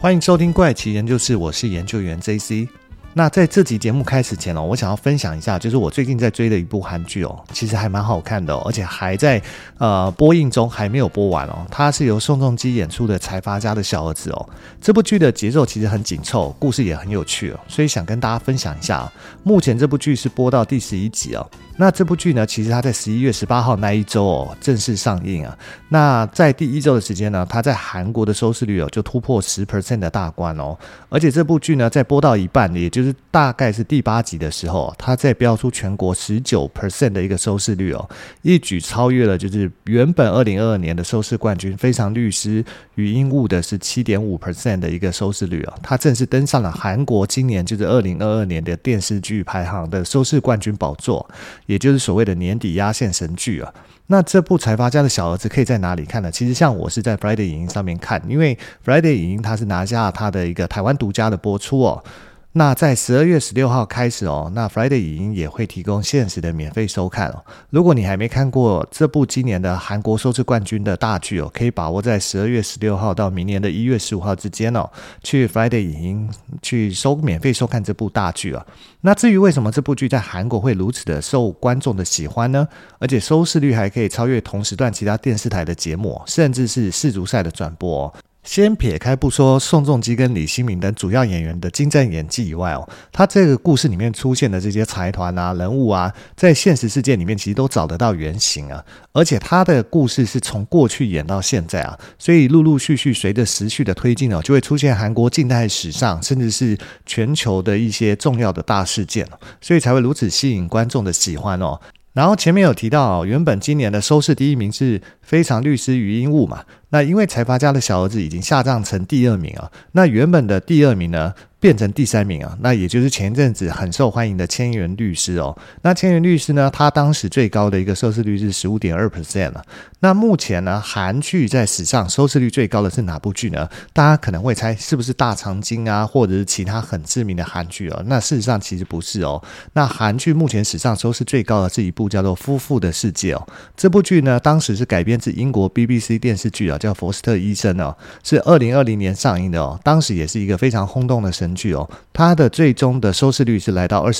欢迎收听怪奇研究室，我是研究员 JC。那在这集节目开始前我想要分享一下，就是我最近在追的一部韩剧其实还蛮好看的而且还在播映中，还没有播完它是由宋仲基演出的《财阀家的小儿子》这部剧的节奏其实很紧凑，故事也很有趣所以想跟大家分享一下目前这部剧是播到第11集那这部剧呢，其实它在11月18号那一周正式上映那在第一周的时间呢，它在韩国的收视率就突破 10% 的大关而且这部剧呢，在播到一半，也就是大概是第8集的时候，它在标出全国 19% 的一个收视率一举超越了就是原本2022年的收视冠军《非常律师与鹦鹉》的是 7.5% 的一个收视率它正式登上了韩国今年就是2022年的电视剧排行的收视冠军宝座，也就是所谓的年底压线神剧那这部财阀家的小儿子可以在哪里看呢？其实像我是在 Friday 影音上面看，因为 Friday 影音它是拿下它的一个台湾独家的播出那在12月16号开始那 Friday 影音也会提供限时的免费收看如果你还没看过这部今年的韩国收视冠军的大剧可以把握在12月16号到明年的1月15号之间去 Friday 影音去免费收看这部大剧那至于为什么这部剧在韩国会如此的受观众的喜欢呢？而且收视率还可以超越同时段其他电视台的节目，甚至是世足赛的转播先撇开不说宋仲基跟李新民等主要演员的精湛演技以外他这个故事里面出现的这些财团人物在现实世界里面其实都找得到原型而且他的故事是从过去演到现在所以陆陆续续随着时序的推进就会出现韩国近代史上甚至是全球的一些重要的大事件所以才会如此吸引观众的喜欢然后前面有提到原本今年的收视第一名是《非常律师与鹦鹉》嘛，那因为财阀家的小儿子已经下降成第2名那原本的第2名呢变成第3名那也就是前一阵子很受欢迎的千元律师那千元律师呢，他当时最高的一个收视率是 15.2% 那目前呢，韩剧在史上收视率最高的是哪部剧呢？大家可能会猜是不是大长今或者是其他很知名的韩剧那事实上其实不是那韩剧目前史上收视最高的是一部叫做《夫妇的世界》这部剧呢，当时是改编自英国 BBC 电视剧叫《佛斯特医生》是2020年上映的当时也是一个非常轰动的神剧它的最终的收视率是来到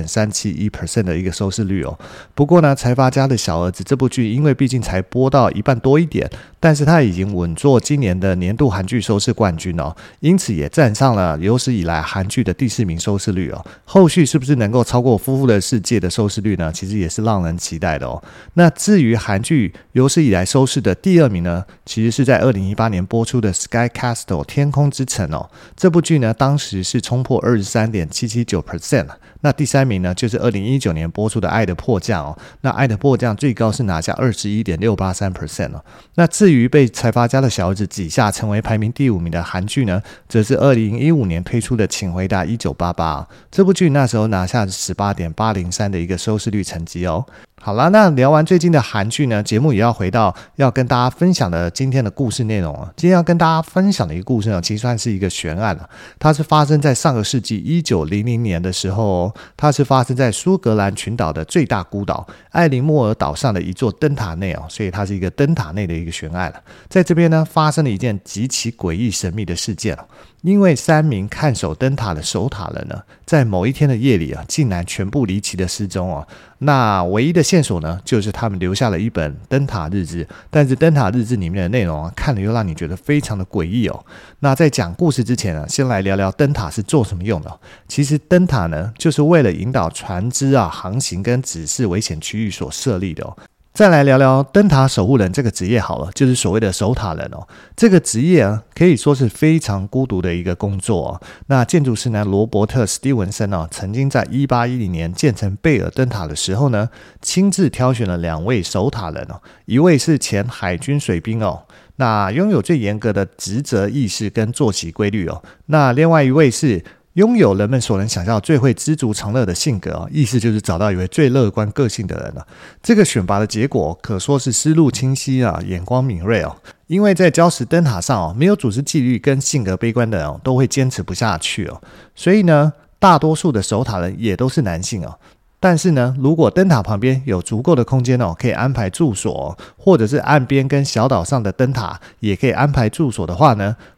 28.371% 的一个收视率不过呢，财阀家的小儿子这部剧因为毕竟才播到一半多一点，但是它已经稳坐今年的年度韩剧收视冠军因此也站上了有史以来韩剧的第4名收视率后续是不是能够超过《夫妇的世界》的收视率呢？其实也是让人期待的那至于韩剧有史以来收视的第2名呢，其实是在2018年播出的 Sky Castle 天空之城这部剧呢，当时是冲破 23.779%那第3名呢，就是2019年播出的《爱的迫降》那《爱的迫降》最高是拿下 21.683% 那至于被财阀家的小儿子挤下成为排名第5名的韩剧呢，则是2015年推出的《请回答1988》这部剧那时候拿下 18.803 的一个收视率成绩好啦，那聊完最近的韩剧呢，节目也要回到要跟大家分享的今天的故事内容今天要跟大家分享的一个故事呢，其实算是一个悬案它是发生在上个世纪1900年的时候它是发生在苏格兰群岛的最大孤岛艾林莫尔岛上的一座灯塔内所以它是一个灯塔内的一个悬案在这边呢，发生了一件极其诡异神秘的事件因为3名看守灯塔的守塔人呢，在某一天的夜里竟然全部离奇的失踪那唯一的线索呢，就是他们留下了一本灯塔日志，但是灯塔日志里面的内容看了又让你觉得非常的诡异那在讲故事之前呢，先来聊聊灯塔是做什么用的其实灯塔呢，就是为了引导船只航行跟指示危险区域所设立的再来聊聊灯塔守护人这个职业好了，就是所谓的守塔人这个职业可以说是非常孤独的一个工作那建筑师呢，罗伯特·史蒂文森曾经在1810年建成贝尔灯塔的时候呢，亲自挑选了2位守塔人一位是前海军水兵那拥有最严格的职责意识跟作息规律那另外一位是拥有人们所能想象最会知足常乐的性格意思就是找到一位最乐观个性的人这个选拔的结果可说是思路清晰眼光敏锐因为在礁石灯塔上没有组织纪律跟性格悲观的人都会坚持不下去所以呢，大多数的守塔人也都是男性但是呢，如果灯塔旁边有足够的空间可以安排住所或者是岸边跟小岛上的灯塔也可以安排住所的话呢，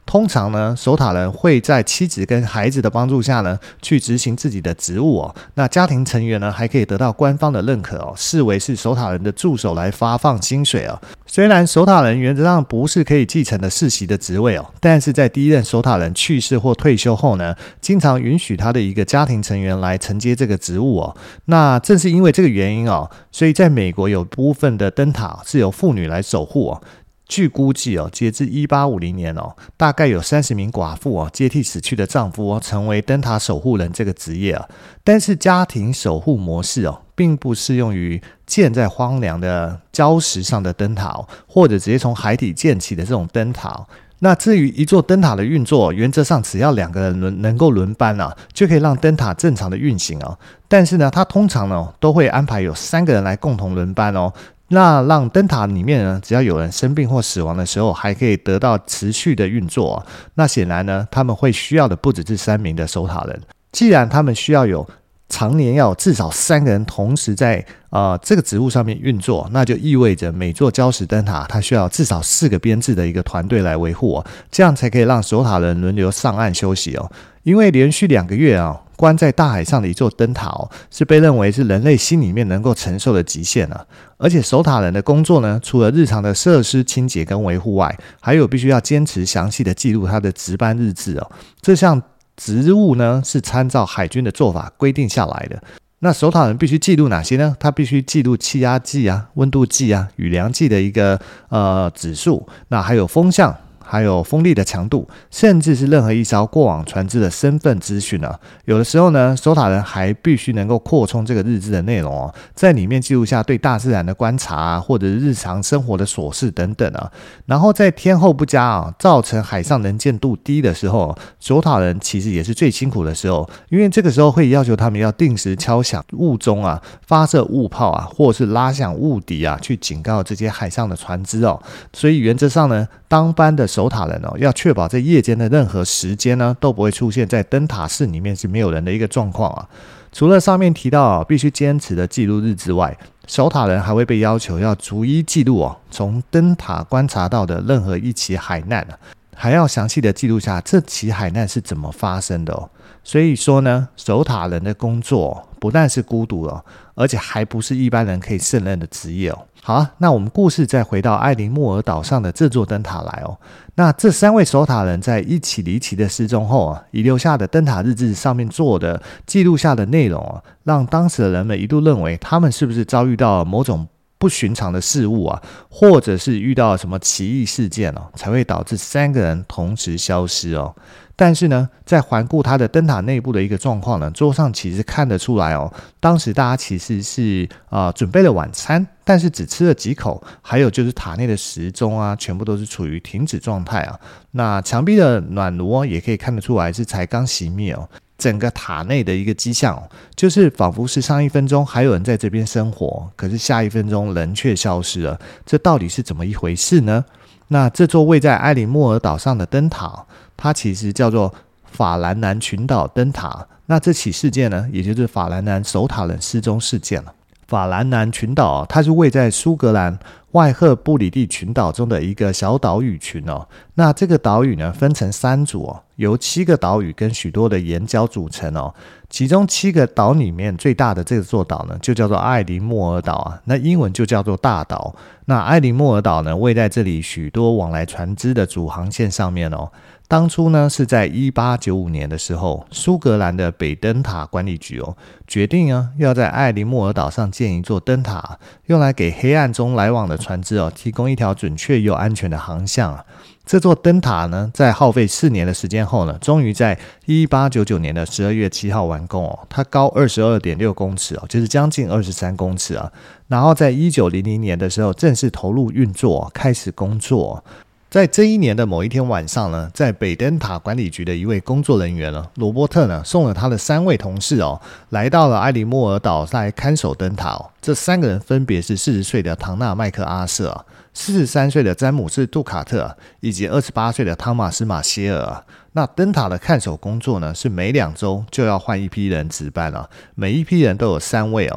通常呢，守塔人会在妻子跟孩子的帮助下呢，去执行自己的职务哦。那家庭成员呢，还可以得到官方的认可哦，视为是守塔人的助手来发放薪水哦。虽然守塔人原则上不是可以继承的世袭的职位哦，但是在第一任守塔人去世或退休后呢，经常允许他的一个家庭成员来承接这个职务哦。那正是因为这个原因哦，所以在美国有部分的灯塔是由妇女来守护哦。据估计哦，截至1850年哦，大概有30名寡妇哦接替死去的丈夫哦，成为灯塔守护人这个职业啊。但是家庭守护模式哦，并不适用于建在荒凉的礁石上的灯塔哦，或者直接从海底建起的这种灯塔哦。那至于一座灯塔的运作，原则上只要2个人能够轮班啊，就可以让灯塔正常的运行哦。但是呢，它通常呢都会安排有3个人来共同轮班哦。那让灯塔里面呢，只要有人生病或死亡的时候，还可以得到持续的运作啊。那显然呢，他们会需要的不只是3名的守塔人。既然他们需要常年要有至少3个人同时在这个职务上面运作，那就意味着每座礁石灯塔它需要至少4个编制的一个团队来维护哦，这样才可以让守塔人轮流上岸休息哦。因为连续2个月啊，关在大海上的一座灯塔哦，是被认为是人类心里面能够承受的极限啊。而且守塔人的工作呢，除了日常的设施清洁跟维护外，还有必须要坚持详细的记录他的值班日志哦。这项职务呢，是参照海军的做法规定下来的。那守塔人必须记录哪些呢？他必须记录气压计啊、温度计啊、雨量计的一个指数，那还有风向。还有风力的强度，甚至是任何一艘过往船只的身份资讯啊。有的时候呢，守塔人还必须能够扩充这个日志的内容哦，在里面记录下对大自然的观察啊，或者日常生活的琐事等等啊。然后在天候不佳啊，造成海上能见度低的时候，守塔人其实也是最辛苦的时候，因为这个时候会要求他们要定时敲响雾钟啊，发射雾炮啊，或是拉响雾笛啊，去警告这些海上的船只哦。所以原则上呢，当班的守塔人哦，要确保在夜间的任何时间呢，都不会出现在灯塔室里面是没有人的一个状况啊。除了上面提到必须坚持的记录日之外，守塔人还会被要求要逐一记录从灯塔观察到的任何一起海难还要详细的记录下这起海难是怎么发生的所以说呢，守塔人的工作不但是孤独而且还不是一般人可以胜任的职业好啊，那我们故事再回到艾琳莫尔岛上的这座灯塔来那这3位守塔人在一起离奇的失踪后遗留下的灯塔日志上面做的记录下的内容让当时的人们一度认为他们是不是遭遇到某种不寻常的事物或者是遇到什么奇异事件才会导致3个人同时消失但是呢，在环顾他的灯塔内部的一个状况呢，桌上其实看得出来当时大家其实是准备了晚餐，但是只吃了几口，还有就是塔内的时钟全部都是处于停止状态那墙壁的暖炉也可以看得出来是才刚熄灭整个塔内的一个迹象就是仿佛是上1分钟还有人在这边生活，可是下1分钟人却消失了，这到底是怎么一回事呢？那这座位在艾琳莫尔岛上的灯塔，它其实叫做法兰南群岛灯塔。那这起事件呢，也就是法兰南守塔人失踪事件了。法兰南群岛它是位在苏格兰外赫布里蒂群岛中的一个小岛屿群那这个岛屿呢分成3组由7个岛屿跟许多的岩礁组成其中7个岛里面最大的这座岛呢就叫做艾琳莫尔岛那英文就叫做大岛。那艾琳莫尔岛呢位在这里许多往来船只的主航线上面当初呢是在1895年的时候，苏格兰的北灯塔管理局决定要在艾琳莫尔岛上建一座灯塔，用来给黑暗中来往的船只提供一条准确又安全的航向这座灯塔呢，在耗费4年的时间后呢，终于在1899年的12月7号完工它高 22.6 公尺就是将近23公尺然后在1900年的时候正式投入运作，开始工作在这一年的某一天晚上呢，在北灯塔管理局的一位工作人员罗伯特呢，送了他的3位同事来到了艾琳莫尔岛来看守灯塔这3个人分别是40岁的唐纳麦克阿瑟43岁的詹姆斯杜卡特以及28岁的汤马斯马歇尔那灯塔的看守工作呢，是每2周就要换一批人值班每一批人都有3位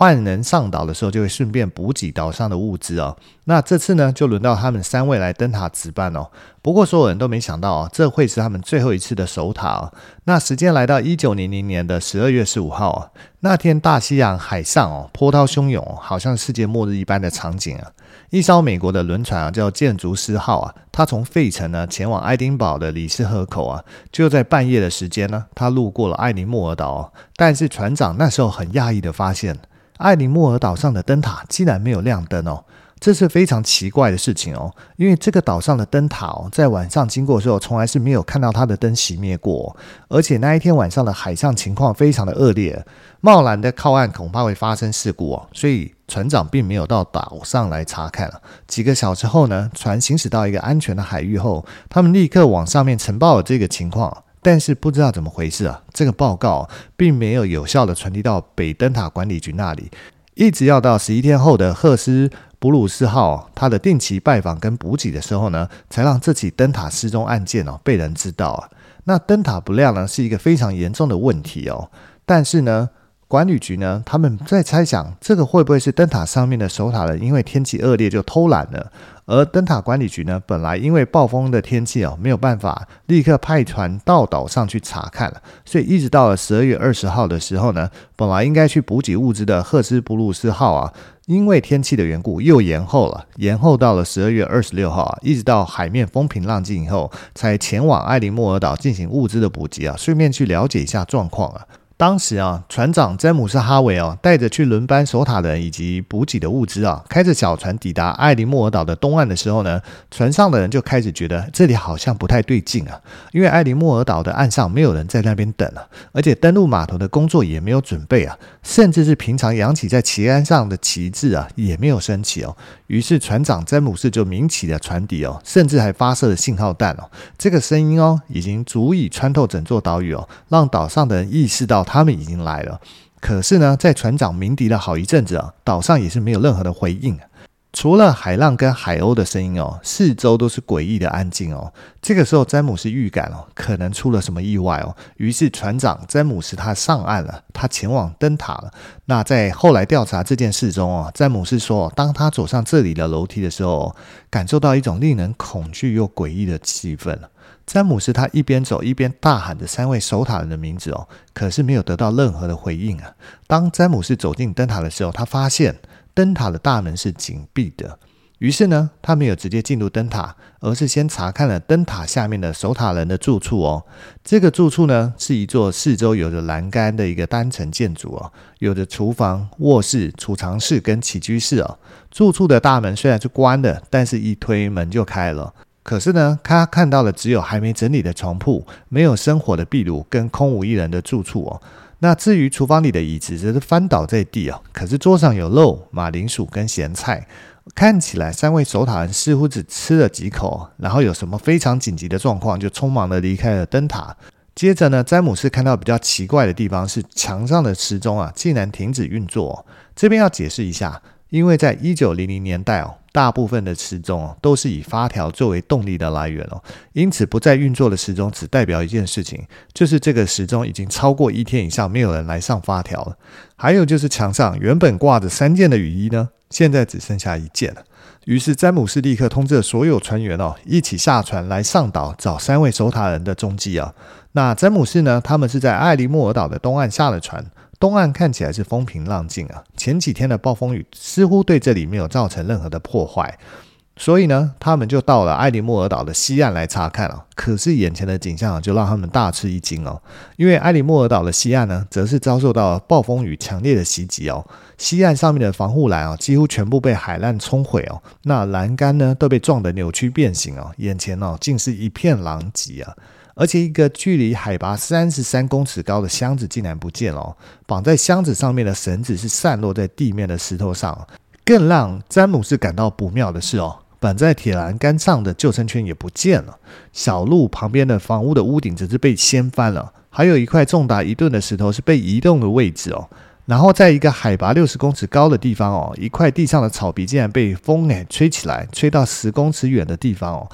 换人上岛的时候就会顺便补给岛上的物资哦。那这次呢就轮到他们3位来登塔值班哦。不过所有人都没想到哦，这会是他们最后一次的守塔哦。那时间来到1900年的12月15号哦，那天大西洋海上哦波涛汹涌哦，好像世界末日一般的场景啊。一艘美国的轮船啊叫建筑师号啊，它从费城呢前往爱丁堡的里斯河口啊，就在半夜的时间呢，它路过了艾尼莫尔岛哦。但是船长那时候很讶异的发现，艾尼莫尔岛上的灯塔竟然没有亮灯哦。这是非常奇怪的事情哦，因为这个岛上的灯塔哦，在晚上经过的时候，从来是没有看到它的灯熄灭过哦。而且那一天晚上的海上情况非常的恶劣，贸然的靠岸恐怕会发生事故哦，所以船长并没有到岛上来查看了。几个小时后呢，船行驶到一个安全的海域后，他们立刻往上面呈报了这个情况。但是不知道怎么回事啊，这个报告并没有有效的传递到北灯塔管理局那里，一直要到11天后的赫斯布鲁斯号他的定期拜访跟补给的时候呢，才让这起灯塔失踪案件被人知道啊。那灯塔不亮呢是一个非常严重的问题哦，但是呢管理局呢他们在猜想，这个会不会是灯塔上面的守塔人因为天气恶劣就偷懒了，而灯塔管理局呢本来因为暴风的天气没有办法立刻派船到岛上去查看了，所以一直到了12月20号的时候呢，本来应该去补给物资的赫斯布鲁斯号啊，因为天气的缘故又延后了，延后到了12月26号啊，一直到海面风平浪静以后才前往艾尼莫尔岛进行物资的补给啊，顺便去了解一下状况啊。当时啊，船长詹姆斯哈维带着去轮班守塔的人以及补给的物资啊，开着小船抵达艾尼莫尔岛的东岸的时候呢，船上的人就开始觉得这里好像不太对劲啊，因为艾尼莫尔岛的岸上没有人在那边等啊，而且登陆码头的工作也没有准备啊，甚至是平常扬起在旗杆上的旗帜啊也没有升起哦。于是船长詹姆斯就鸣起了船笛哦，甚至还发射了信号弹哦。这个声音已经足以穿透整座岛屿哦，让岛上的人意识到他们已经来了。可是呢，在船长鸣笛了好一阵子啊，岛上也是没有任何的回应啊。除了海浪跟海鸥的声音四周都是诡异的安静哦。这个时候詹姆斯预感可能出了什么意外于是船长詹姆斯他上岸了，他前往灯塔了。那在后来调查这件事中詹姆斯说，当他走上这里的楼梯的时候，感受到一种令人恐惧又诡异的气氛。詹姆斯他一边走一边大喊着3位守塔人的名字可是没有得到任何的回应啊。当詹姆斯走进灯塔的时候，他发现灯塔的大门是紧闭的，于是呢，他没有直接进入灯塔，而是先查看了灯塔下面的守塔人的住处这个住处呢，是一座四周有着栏杆的一个单层建筑有着厨房、卧室、储藏室跟起居室住处的大门虽然是关的，但是一推门就开了。可是呢，他看到的只有还没整理的床铺，没有生火的壁炉跟空无一人的住处那至于厨房里的椅子则是翻倒在地可是桌上有肉、马铃薯跟咸菜。看起来3位守塔人似乎只吃了几口，然后有什么非常紧急的状况就匆忙的离开了灯塔。接着呢，詹姆斯看到比较奇怪的地方是墙上的时钟竟然停止运作这边要解释一下，因为在1900年代大部分的时钟都是以发条作为动力的来源因此不再运作的时钟只代表一件事情，就是这个时钟已经超过1天以上没有人来上发条了。还有就是墙上原本挂着3件的雨衣呢，现在只剩下1件了。于是詹姆斯立刻通知了所有船员一起下船来上岛找3位守塔人的踪迹那詹姆斯呢，他们是在艾尼莫尔岛的东岸下了船，东岸看起来是风平浪静前几天的暴风雨似乎对这里没有造成任何的破坏，所以呢，他们就到了艾尼莫尔岛的西岸来查看可是眼前的景象就让他们大吃一惊因为艾尼莫尔岛的西岸呢，则是遭受到暴风雨强烈的袭击西岸上面的防护栏几乎全部被海浪冲毁那栏杆呢都被撞得扭曲变形眼前竟是一片狼藉而且一个距离海拔33公尺高的箱子竟然不见了绑在箱子上面的绳子是散落在地面的石头上更让詹姆斯感到不妙的是绑在铁栏杆上的救生圈也不见了，小路旁边的房屋的屋顶则是被掀翻了，还有一块重达1吨的石头是被移动的位置然后在一个海拔60公尺高的地方一块地上的草皮竟然被风给吹起来，吹到10公尺远的地方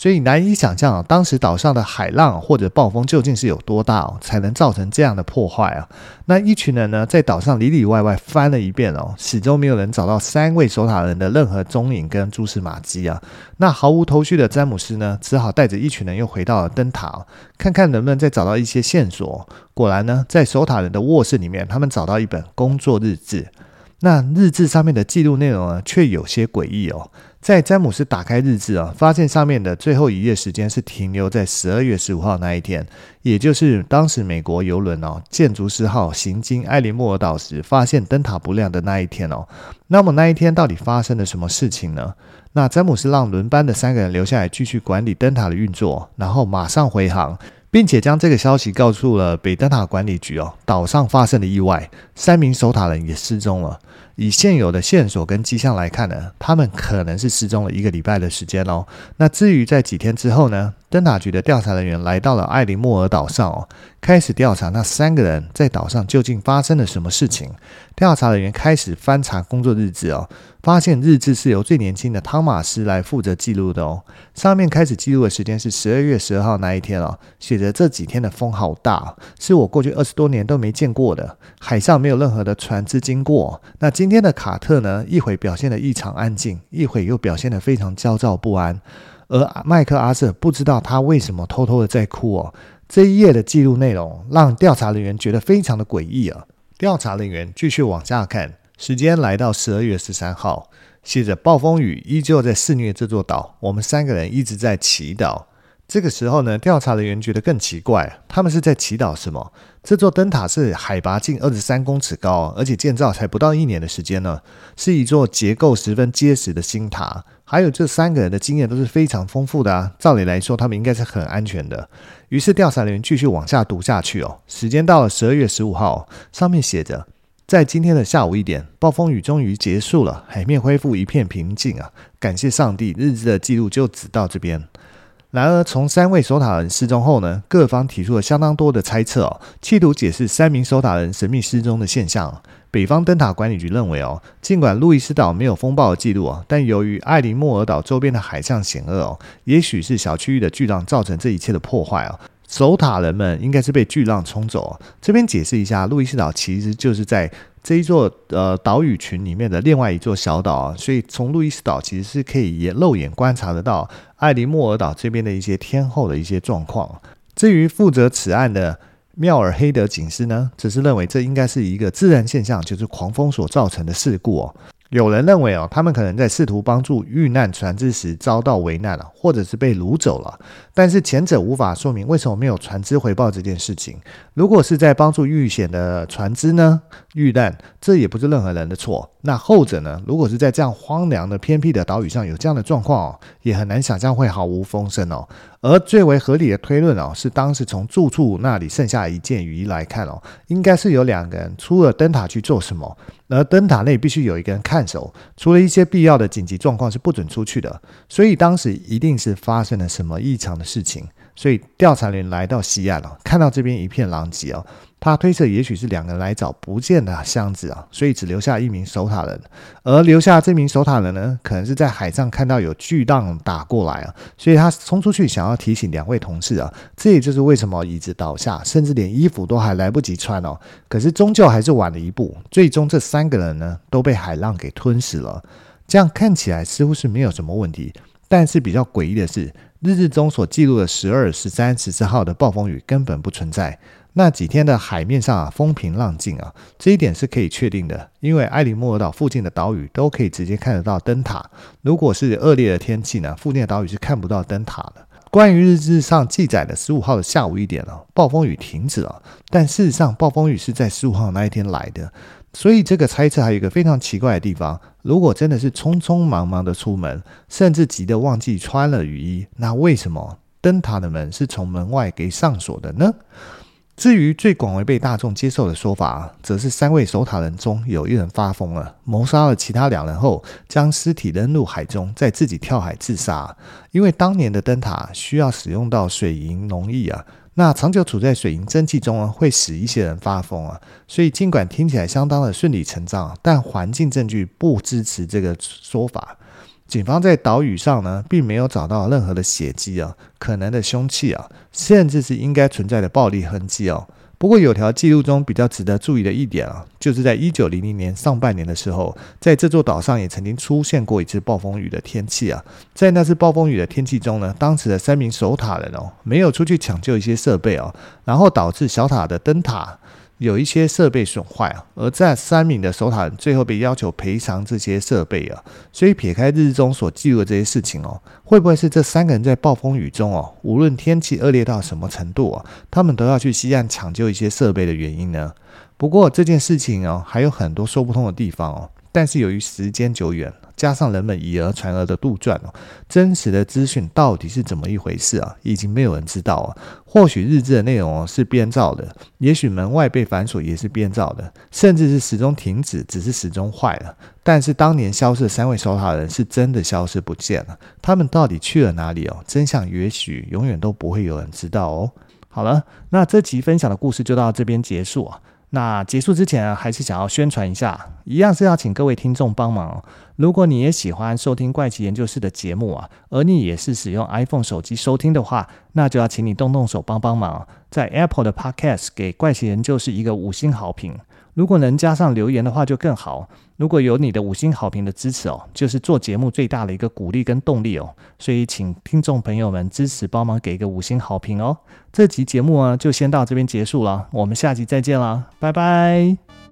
所以难以想象当时岛上的海浪或者暴风究竟是有多大才能造成这样的破坏那一群人呢，在岛上里里外外翻了一遍始终没有人找到3位守塔人的任何踪影跟蛛丝马迹那毫无头绪的詹姆斯呢，只好带着一群人又回到了灯塔看看能不能再找到一些线索。果然呢，在守塔人的卧室里面，他们找到一本工作日志。那日志上面的记录内容呢，却有些诡异在詹姆斯打开日志发现上面的最后一页时间是停留在12月15号那一天，也就是当时美国邮轮建筑师号行经艾琳莫尔岛时发现灯塔不亮的那一天那么那一天到底发生了什么事情呢？那詹姆斯让轮班的3个人留下来继续管理灯塔的运作，然后马上回航，并且将这个消息告诉了北灯塔管理局岛上发生了意外，3名守塔人也失踪了。以现有的线索跟迹象来看呢，他们可能是失踪了1个礼拜的时间那至于在几天之后呢，灯塔局的调查人员来到了艾琳莫尔岛上开始调查那3个人在岛上究竟发生了什么事情。调查人员开始翻查工作日志发现日志是由最年轻的汤马斯来负责记录的上面开始记录的时间是12月12号那一天写着这几天的风好大是我过去20多年都没见过的，海上没有任何的船只经过。那今天的卡特呢，一会表现得异常安静，一会又表现得非常焦躁不安，而麦克阿瑟不知道他为什么偷偷的在哭这一页的记录内容让调查人员觉得非常的诡异调查人员继续往下看，时间来到12月13号，写着暴风雨依旧在肆虐这座岛，我们3个人一直在祈祷。这个时候呢，调查人员觉得更奇怪，他们是在祈祷什么？这座灯塔是海拔近23公尺高而且建造才不到1年的时间呢，是一座结构十分结实的新塔。还有这3个人的经验都是非常丰富的照理来说他们应该是很安全的。于是调查人员继续往下读下去时间到了12月15号，上面写着在今天的下午1点，暴风雨终于结束了，海面恢复一片平静感谢上帝，日志的记录就只到这边。然而从3位守塔人失踪后呢，各方提出了相当多的猜测企图解释3名守塔人神秘失踪的现象。北方灯塔管理局认为尽管路易斯岛没有风暴的记录但由于艾琳莫尔岛周边的海象险恶也许是小区域的巨浪造成这一切的破坏守塔人们应该是被巨浪冲走这边解释一下，路易斯岛其实就是在这一座岛屿群里面的另外一座小岛所以从路易斯岛其实是可以肉眼观察得到艾琳莫尔岛这边的一些天候的一些状况。至于负责此案的妙尔黑德警司呢，则是认为这应该是一个自然现象，就是狂风所造成的事故有人认为他们可能在试图帮助遇难船只时遭到危难或者是被掳走了，但是前者无法说明为什么没有船只回报这件事情。如果是在帮助遇险的船只呢遇难，这也不是任何人的错。那后者呢，如果是在这样荒凉的偏僻的岛屿上有这样的状况也很难想象会毫无风声而最为合理的推论是当时从住处那里剩下一件雨衣来看应该是有2个人出了灯塔去做什么，而灯塔内必须有一个人看守，除了一些必要的紧急状况是不准出去的，所以当时一定是发生了什么异常的事情。所以调查人员来到西岸看到这边一片狼藉他推测也许是2个人来找不见的箱子所以只留下1名守塔人，而留下这名守塔人呢，可能是在海上看到有巨浪打过来所以他冲出去想要提醒2位同事这也就是为什么椅子倒下，甚至连衣服都还来不及穿可是终究还是晚了一步，最终这3个人呢都被海浪给吞噬了。这样看起来似乎是没有什么问题，但是比较诡异的是，日志中所记录的12、13、14号的暴风雨根本不存在。那几天的海面上风平浪静这一点是可以确定的，因为艾琳莫尔岛附近的岛屿都可以直接看得到灯塔。如果是恶劣的天气呢，附近的岛屿是看不到灯塔的。关于日志上记载的15号的下午1点暴风雨停止了，但事实上暴风雨是在15号那一天来的。所以这个猜测还有一个非常奇怪的地方，如果真的是匆匆忙忙的出门，甚至急得忘记穿了雨衣，那为什么灯塔的门是从门外给上锁的呢？至于最广为被大众接受的说法则是3位守塔人中有1人发疯了，谋杀了其他2人后将尸体扔入海中，再自己跳海自杀。因为当年的灯塔需要使用到水银溶液那长久处在水银蒸汽中会使一些人发疯所以尽管听起来相当的顺理成章但环境证据不支持这个说法。 警方在岛屿上呢，并没有找到任何的血迹啊，可能的凶器啊，甚至是应该存在的暴力痕迹哦。不过有条记录中比较值得注意的一点啊，就是在1900年上半年的时候，在这座岛上也曾经出现过一次暴风雨的天气啊。在那次暴风雨的天气中呢，当时的3名守塔人没有出去抢救一些设备然后导致小塔的灯塔有一些设备损坏而这3名的守塔人最后被要求赔偿这些设备所以撇开日志中所记录的这些事情会不会是这3个人在暴风雨中无论天气恶劣到什么程度他们都要去西岸抢救一些设备的原因呢？不过这件事情还有很多说不通的地方但是由于时间久远，加上人们以讹传讹的杜撰真实的资讯到底是怎么一回事已经没有人知道或许日志的内容是编造的，也许门外被反锁也是编造的，甚至是时钟停止只是时钟坏了。但是当年消失的3位守塔人是真的消失不见了，他们到底去了哪里真相也许永远都不会有人知道好了，那这集分享的故事就到这边结束那结束之前还是想要宣传一下，一样是要请各位听众帮忙如果你也喜欢收听怪奇研究室的节目而你也是使用 iPhone 手机收听的话，那就要请你动动手帮帮忙在 Apple 的 Podcast 给怪奇研究室一个5星好评，如果能加上留言的话就更好。如果有你的5星好评的支持就是做节目最大的一个鼓励跟动力所以请听众朋友们支持帮忙给一个5星好评这集节目就先到这边结束了，我们下集再见啦，拜拜。